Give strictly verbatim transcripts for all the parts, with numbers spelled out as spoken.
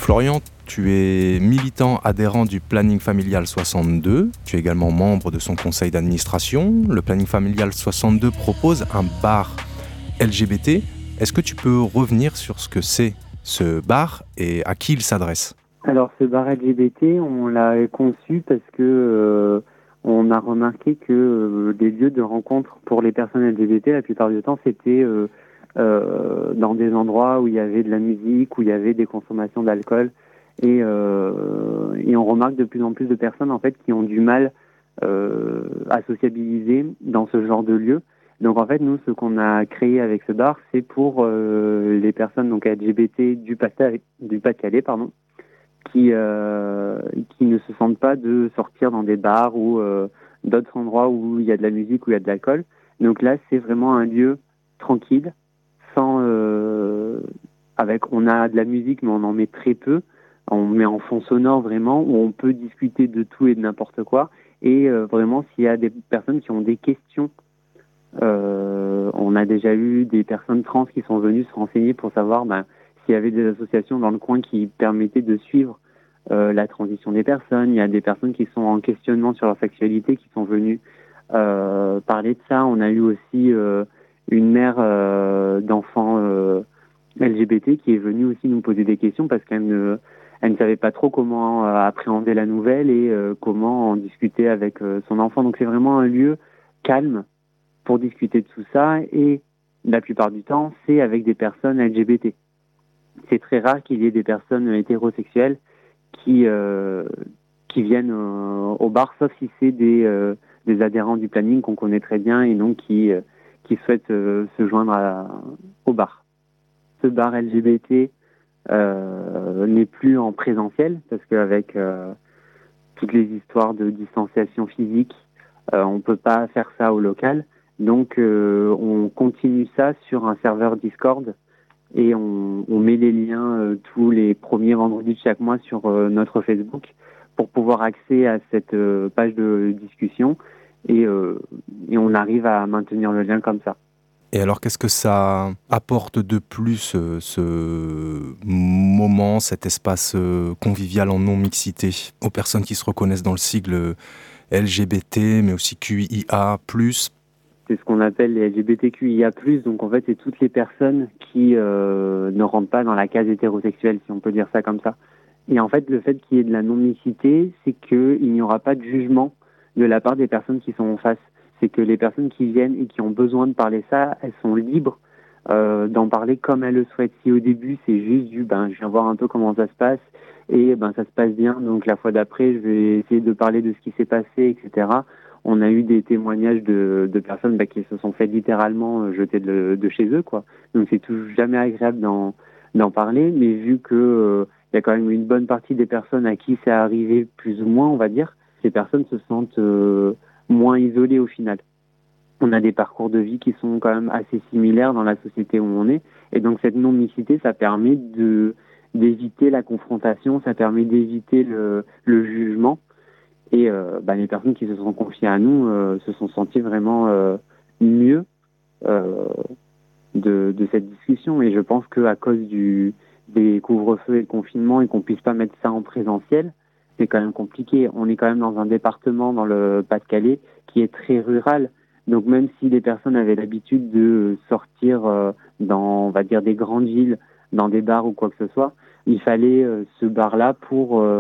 Florian, tu es militant adhérent du Planning Familial soixante-deux. Tu es également membre de son conseil d'administration. Le Planning Familial soixante-deux propose un bar L G B T. Est-ce que tu peux revenir sur ce que c'est ce bar et à qui il s'adresse ? Alors ce bar L G B T, on l'a conçu parce que euh, on a remarqué que euh, les lieux de rencontre pour les personnes L G B T, la plupart du temps, c'était euh, euh, dans des endroits où il y avait de la musique, où il y avait des consommations d'alcool. Et, euh, et on remarque de plus en plus de personnes en fait qui ont du mal euh, à sociabiliser dans ce genre de lieu. Donc en fait, nous, ce qu'on a créé avec ce bar, c'est pour euh, les personnes donc L G B T du Pas-de-Calais, du Pas-de-Calais, pardon, qui euh, qui ne se sentent pas de sortir dans des bars ou euh, d'autres endroits où il y a de la musique, où il y a de l'alcool. Donc là, c'est vraiment un lieu tranquille, sans euh, avec on a de la musique, mais on en met très peu. On met en fond sonore vraiment, où on peut discuter de tout et de n'importe quoi. Et euh, vraiment, s'il y a des personnes qui ont des questions, euh, on a déjà eu des personnes trans qui sont venues se renseigner pour savoir ben, s'il y avait des associations dans le coin qui permettaient de suivre euh, la transition des personnes. Il y a des personnes qui sont en questionnement sur leur sexualité qui sont venues euh, parler de ça. On a eu aussi euh, une mère euh, d'enfants euh, L G B T qui est venue aussi nous poser des questions parce qu'elle ne Elle ne savait pas trop comment euh, appréhender la nouvelle et euh, comment en discuter avec euh, son enfant. Donc c'est vraiment un lieu calme pour discuter de tout ça et la plupart du temps, c'est avec des personnes L G B T. C'est très rare qu'il y ait des personnes hétérosexuelles qui, euh, qui viennent euh, au bar, sauf si c'est des, euh, des adhérents du planning qu'on connaît très bien et donc qui, euh, qui souhaitent euh, se joindre à, au bar. Ce bar L G B T Euh, n'est plus en présentiel parce qu'avec euh, toutes les histoires de distanciation physique, euh, on peut pas faire ça au local. Donc euh, on continue ça sur un serveur Discord et on, on met les liens euh, tous les premiers vendredis de chaque mois sur euh, notre Facebook pour pouvoir accéder à cette euh, page de discussion et, euh, et on arrive à maintenir le lien comme ça. Et alors, qu'est-ce que ça apporte de plus, euh, ce moment, cet espace euh, convivial en non-mixité, aux personnes qui se reconnaissent dans le sigle L G B T, mais aussi Q I A plus ? C'est ce qu'on appelle les L G B T Q I A plus, donc en fait, c'est toutes les personnes qui euh, ne rentrent pas dans la case hétérosexuelle, si on peut dire ça comme ça. Et en fait, le fait qu'il y ait de la non-mixité, c'est qu'il n'y aura pas de jugement de la part des personnes qui sont en face. C'est que les personnes qui viennent et qui ont besoin de parler ça, elles sont libres euh, d'en parler comme elles le souhaitent. Si au début, c'est juste du « ben, je viens voir un peu comment ça se passe » et ben ça se passe bien, donc la fois d'après, je vais essayer de parler de ce qui s'est passé, et cetera. On a eu des témoignages de, de personnes bah, qui se sont fait littéralement jeter de, de chez eux, quoi. Donc c'est toujours jamais agréable d'en, d'en parler, mais vu que euh, y a quand même une bonne partie des personnes à qui c'est arrivé plus ou moins, on va dire, ces personnes se sentent euh, moins isolées au final. On a des parcours de vie qui sont quand même assez similaires dans la société où on est, et donc cette non-mixité, ça permet de d'éviter la confrontation, ça permet d'éviter le, le jugement. Et euh, bah, les personnes qui se sont confiées à nous euh, se sont senties vraiment euh, mieux euh, de, de cette discussion. Et je pense qu'à cause du, des couvre-feux et le confinement et qu'on puisse pas mettre ça en présentiel, c'est quand même compliqué. On est quand même dans un département, dans le Pas-de-Calais, qui est très rural. Donc même si les personnes avaient l'habitude de sortir euh, dans, on va dire, des grandes villes, dans des bars ou quoi que ce soit, il fallait euh, ce bar-là pour euh,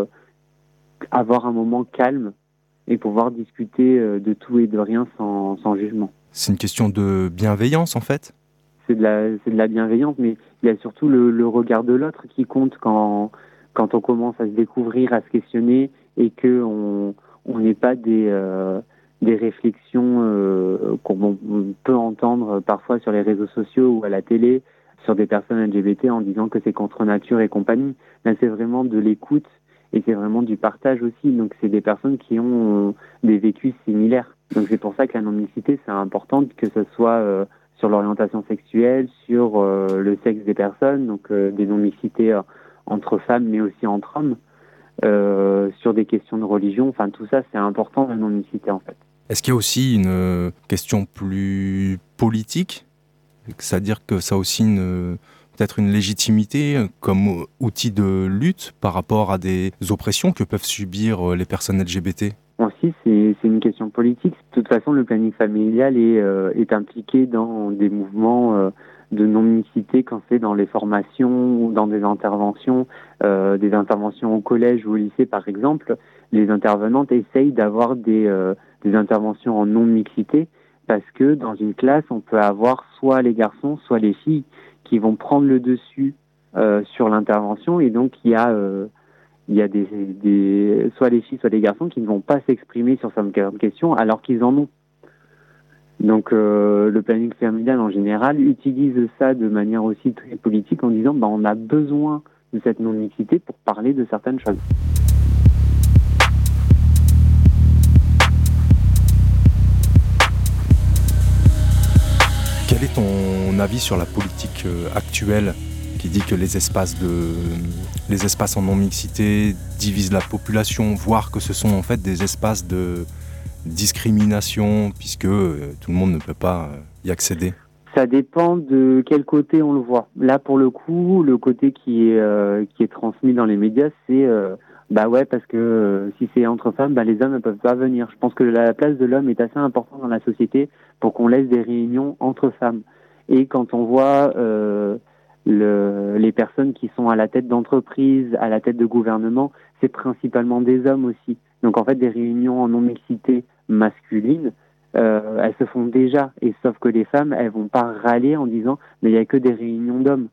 avoir un moment calme et pouvoir discuter euh, de tout et de rien sans, sans jugement. C'est une question de bienveillance, en fait ? C'est de la, c'est de la bienveillance, mais il y a surtout le, le regard de l'autre qui compte quand, quand on commence à se découvrir, à se questionner et qu'on on n'ait pas des, euh, des réflexions euh, qu'on peut entendre parfois sur les réseaux sociaux ou à la télé sur des personnes L G B T en disant que c'est contre nature et compagnie. Là, c'est vraiment de l'écoute et c'est vraiment du partage aussi. Donc, c'est des personnes qui ont euh, des vécus similaires. Donc, c'est pour ça que la non-mixité, c'est important que ce soit euh, sur l'orientation sexuelle, sur euh, le sexe des personnes, donc euh, des non-mixités euh, entre femmes, mais aussi entre hommes, euh, sur des questions de religion. Enfin, tout ça, c'est important, la non-mixité, en fait. Est-ce qu'il y a aussi une question plus politique ? C'est-à-dire que ça a aussi une peut-être une légitimité comme outil de lutte par rapport à des oppressions que peuvent subir les personnes L G B T? Aussi, c'est, c'est une question politique. De toute façon, le planning familial est, euh, est impliqué dans des mouvements euh, de non-mixité quand c'est dans les formations ou dans des interventions, euh, des interventions au collège ou au lycée, par exemple. Les intervenantes essayent d'avoir des, euh, des interventions en non-mixité parce que dans une classe, on peut avoir soit les garçons, soit les filles qui vont prendre le dessus euh, sur l'intervention. Et donc, il y a... Euh, il y a des, des, soit les filles, soit les garçons qui ne vont pas s'exprimer sur certaines questions alors qu'ils en ont. Donc euh, le planning familial en général utilise ça de manière aussi très politique en disant bah, on a besoin de cette non-mixité pour parler de certaines choses. Quel est ton avis sur la politique actuelle qui dit que les espaces, de, les espaces en non-mixité divisent la population, voire que ce sont en fait des espaces de discrimination, puisque euh, tout le monde ne peut pas y accéder? Ça dépend de quel côté on le voit. Là, pour le coup, le côté qui est, euh, qui est transmis dans les médias, c'est euh, bah ouais, parce que euh, si c'est entre femmes, bah les hommes ne peuvent pas venir. Je pense que la place de l'homme est assez importante dans la société pour qu'on laisse des réunions entre femmes. Et quand on voit euh, le, les personnes qui sont à la tête d'entreprises, à la tête de gouvernement, c'est principalement des hommes aussi. Donc en fait, des réunions en non-mixité masculine, euh, elles se font déjà. Et sauf que les femmes, elles vont pas râler en disant mais il y a que des réunions d'hommes.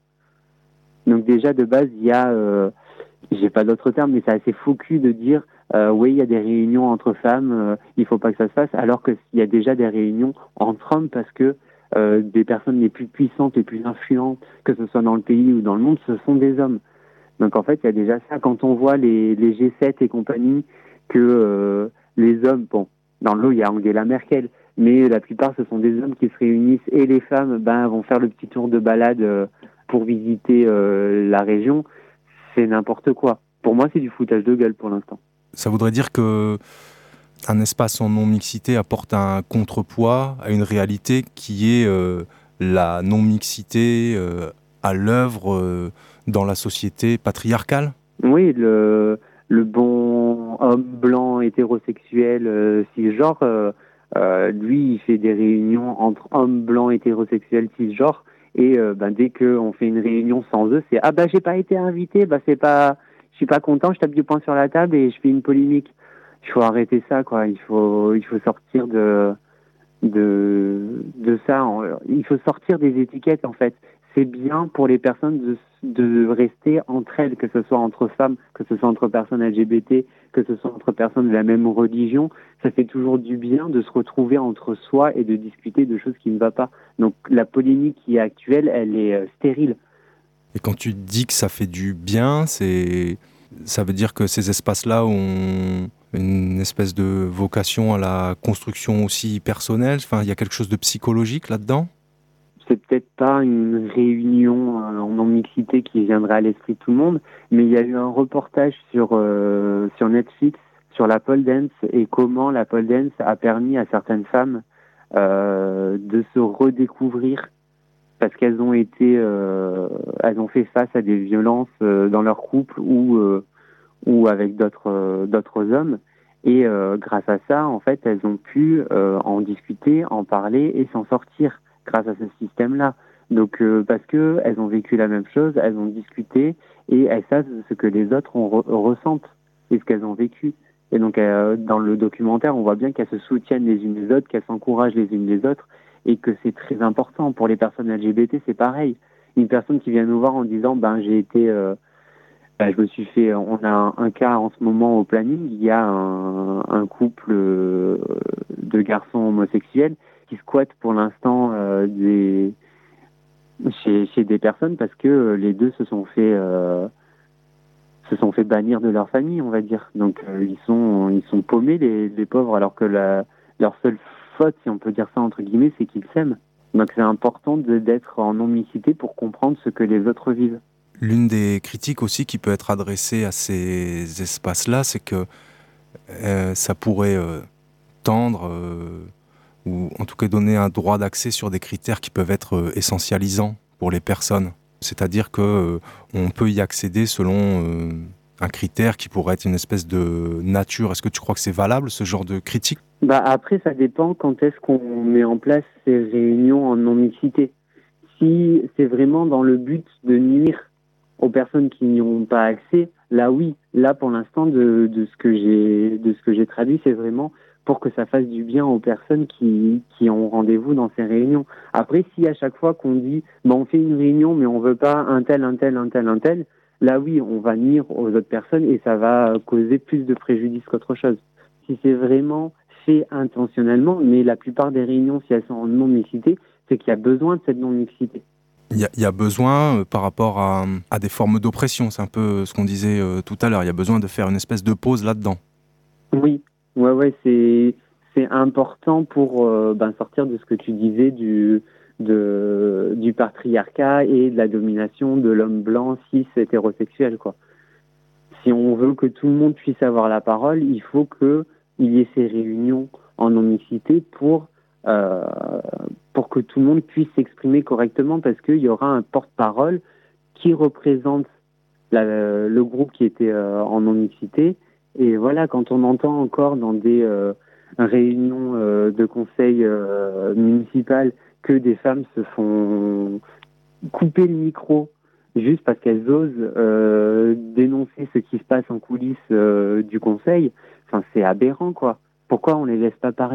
Donc déjà de base, il y a, euh, j'ai pas d'autres termes, mais c'est assez faux cul de dire euh, oui, il y a des réunions entre femmes, euh, il faut pas que ça se fasse, alors qu'il y a déjà des réunions entre hommes parce que euh, des personnes les plus puissantes, les plus influentes, que ce soit dans le pays ou dans le monde, ce sont des hommes. Donc en fait, il y a déjà ça. Quand on voit les, les G sept et compagnie, que euh, les hommes, bon, dans le lot, il y a Angela Merkel, mais la plupart, ce sont des hommes qui se réunissent et les femmes ben, vont faire le petit tour de balade euh, pour visiter euh, la région. C'est n'importe quoi. Pour moi, c'est du foutage de gueule pour l'instant. Ça voudrait dire que un espace en non-mixité apporte un contrepoids à une réalité qui est euh, la non-mixité euh, à l'œuvre euh, dans la société patriarcale? Oui, le, le bon homme blanc hétérosexuel euh, cisgenre, euh, euh, lui, il fait des réunions entre hommes blancs hétérosexuels cisgenres et euh, ben, dès qu'on fait une réunion sans eux, c'est « Ah bah j'ai pas été invité, bah c'est pas, je suis pas content, je tape du poing sur la table et je fais une polémique. » Il faut arrêter ça, quoi. Il faut, il faut sortir de, de, de ça. Il faut sortir des étiquettes, en fait. C'est bien pour les personnes de, de rester entre elles, que ce soit entre femmes, que ce soit entre personnes L G B T, que ce soit entre personnes de la même religion. Ça fait toujours du bien de se retrouver entre soi et de discuter de choses qui ne vont pas. Donc la polémique qui est actuelle, elle est euh, stérile. Et quand tu dis que ça fait du bien, c'est... ça veut dire que ces espaces-là ont une espèce de vocation à la construction aussi personnelle. Enfin, il y a quelque chose de psychologique là-dedans? C'est peut-être pas une réunion euh, en non-mixité qui viendrait à l'esprit de tout le monde, mais il y a eu un reportage sur, euh, sur Netflix sur la pole dance et comment la pole dance a permis à certaines femmes euh, de se redécouvrir parce qu'elles ont été, euh, elles ont fait face à des violences euh, dans leur couple ou euh, ou avec d'autres euh, d'autres hommes. Et euh, grâce à ça, en fait, elles ont pu euh, en discuter, en parler et s'en sortir grâce à ce système-là. Donc, euh, parce que elles ont vécu la même chose, elles ont discuté et elles savent ce que les autres ont re- ressentent et ce qu'elles ont vécu. Et donc, euh, dans le documentaire, on voit bien qu'elles se soutiennent les unes les autres, qu'elles s'encouragent les unes les autres et que c'est très important. Pour les personnes L G B T, c'est pareil. Une personne qui vient nous voir en disant, ben, j'ai été... Euh, Ben, je me suis fait, on a un, un cas en ce moment au planning, il y a un, un couple euh, de garçons homosexuels qui squattent pour l'instant euh, des, chez, chez des personnes parce que les deux se sont fait, euh, se sont fait bannir de leur famille, on va dire. Donc euh, ils sont, ils sont paumés les, les pauvres, alors que la, leur seule faute, si on peut dire ça entre guillemets, c'est qu'ils s'aiment. Donc c'est important de, d'être en non-mixité pour comprendre ce que les autres vivent. L'une des critiques aussi qui peut être adressée à ces espaces-là, c'est que euh, ça pourrait euh, tendre, euh, ou en tout cas donner un droit d'accès sur des critères qui peuvent être euh, essentialisants pour les personnes. C'est-à-dire qu'on euh, peut y accéder selon euh, un critère qui pourrait être une espèce de nature. Est-ce que tu crois que c'est valable, ce genre de critique ? Bah après, ça dépend quand est-ce qu'on met en place ces réunions en non-mixité. Si c'est vraiment dans le but de nuire aux personnes qui n'y ont pas accès, là oui, là pour l'instant de, de ce que j'ai de ce que j'ai traduit, c'est vraiment pour que ça fasse du bien aux personnes qui, qui ont rendez-vous dans ces réunions. Après, si à chaque fois qu'on dit bah, on fait une réunion mais on veut pas un tel, un tel, un tel, un tel, là oui, on va nuire aux autres personnes et ça va causer plus de préjudice qu'autre chose. Si c'est vraiment fait intentionnellement, mais la plupart des réunions, si elles sont en non-mixité, c'est qu'il y a besoin de cette non-mixité. Il y, a, il y a besoin, euh, par rapport à, à des formes d'oppression, c'est un peu ce qu'on disait euh, tout à l'heure, il y a besoin de faire une espèce de pause là-dedans. Oui, ouais, ouais, c'est, c'est important pour euh, ben, sortir de ce que tu disais du, de, du patriarcat et de la domination de l'homme blanc, cis, hétérosexuel, quoi. Si on veut que tout le monde puisse avoir la parole, il faut qu'il y ait ces réunions en non-mixité pour, euh, pour que tout le monde puisse s'exprimer correctement, parce qu'il y aura un porte-parole qui représente la, le groupe qui était euh, en non-mixité. Et voilà, quand on entend encore dans des euh, réunions euh, de conseil euh, municipal que des femmes se font couper le micro juste parce qu'elles osent euh, dénoncer ce qui se passe en coulisses euh, du conseil, enfin, c'est aberrant, quoi. Pourquoi on les laisse pas parler ?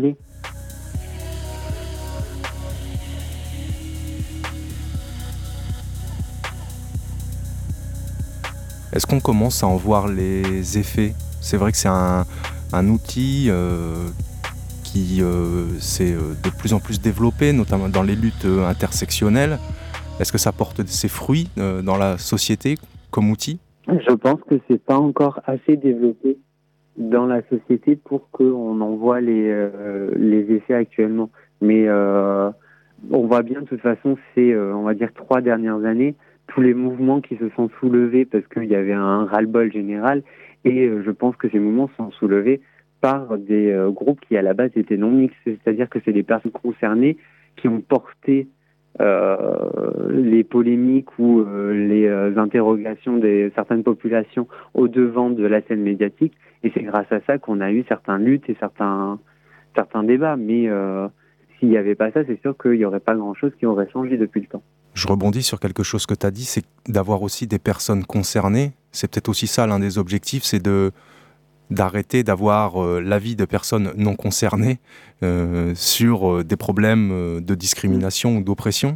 Est-ce qu'on commence à en voir les effets ? C'est vrai que c'est un, un outil euh, qui euh, s'est de plus en plus développé, notamment dans les luttes intersectionnelles. Est-ce que ça porte ses fruits euh, dans la société comme outil ? Je pense que c'est pas encore assez développé dans la société pour qu'on en voit les, euh, les effets actuellement. Mais euh, on voit bien, de toute façon, c'est, euh, on va dire, trois dernières années, tous les mouvements qui se sont soulevés parce qu'il y avait un ras-le-bol général. Et euh, je pense que ces mouvements sont soulevés par des euh, groupes qui, à la base, étaient non mixtes. C'est-à-dire que c'est des personnes concernées qui ont porté Euh, les polémiques ou euh, les euh, interrogations de certaines populations au devant de la scène médiatique, et c'est grâce à ça qu'on a eu certaines luttes et certains, certains débats, mais euh, s'il n'y avait pas ça, c'est sûr qu'il n'y aurait pas grand-chose qui aurait changé depuis le temps. Je rebondis sur quelque chose que tu as dit, c'est d'avoir aussi des personnes concernées. C'est peut-être aussi ça l'un des objectifs, c'est de d'arrêter d'avoir euh, l'avis de personnes non concernées euh, sur euh, des problèmes euh, de discrimination ou d'oppression.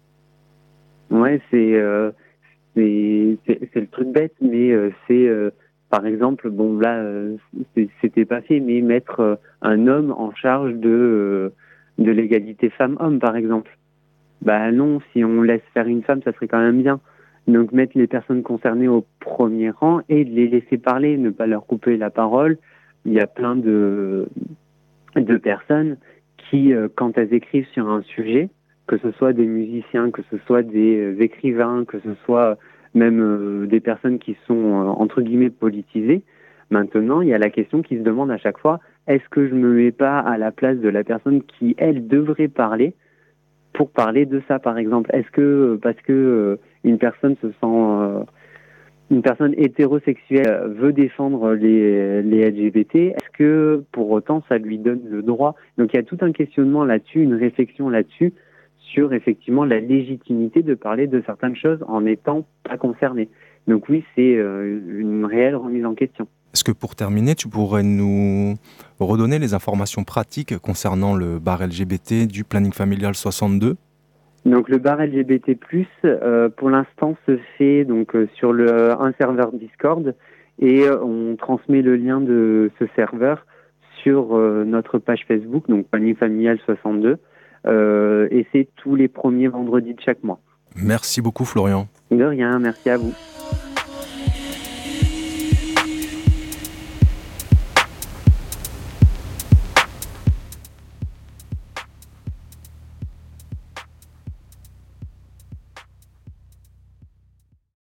Ouais, c'est, euh, c'est, c'est, c'est le truc bête, mais euh, c'est, euh, par exemple, bon là, euh, c'était pas fait, mais mettre euh, un homme en charge de, euh, de l'égalité femmes-hommes, par exemple. Bah non, si on laisse faire une femme, ça serait quand même bien. Donc mettre les personnes concernées au premier rang et de les laisser parler, ne pas leur couper la parole. Il y a plein de, de personnes qui, euh, quand elles écrivent sur un sujet, que ce soit des musiciens, que ce soit des euh, écrivains, que ce soit même euh, des personnes qui sont, euh, entre guillemets, politisées, maintenant, il y a la question qui se demande à chaque fois, est-ce que je me mets pas à la place de la personne qui, elle, devrait parler pour parler de ça, par exemple? Est-ce que, parce que euh, une personne se sent... Euh, une personne hétérosexuelle veut défendre les, les L G B T, est-ce que pour autant ça lui donne le droit? Donc il y a tout un questionnement là-dessus, une réflexion là-dessus, sur effectivement la légitimité de parler de certaines choses en n'étant pas concerné. Donc oui, c'est euh, une réelle remise en question. Est-ce que pour terminer, tu pourrais nous redonner les informations pratiques concernant le bar L G B T du planning familial soixante-deux ? Donc le bar L G B T plus, euh, pour l'instant, se fait donc euh, sur le, un serveur Discord, et euh, on transmet le lien de ce serveur sur euh, notre page Facebook, donc Planning Familial soixante-deux, euh, et c'est tous les premiers vendredis de chaque mois. Merci beaucoup Florian. De rien, merci à vous.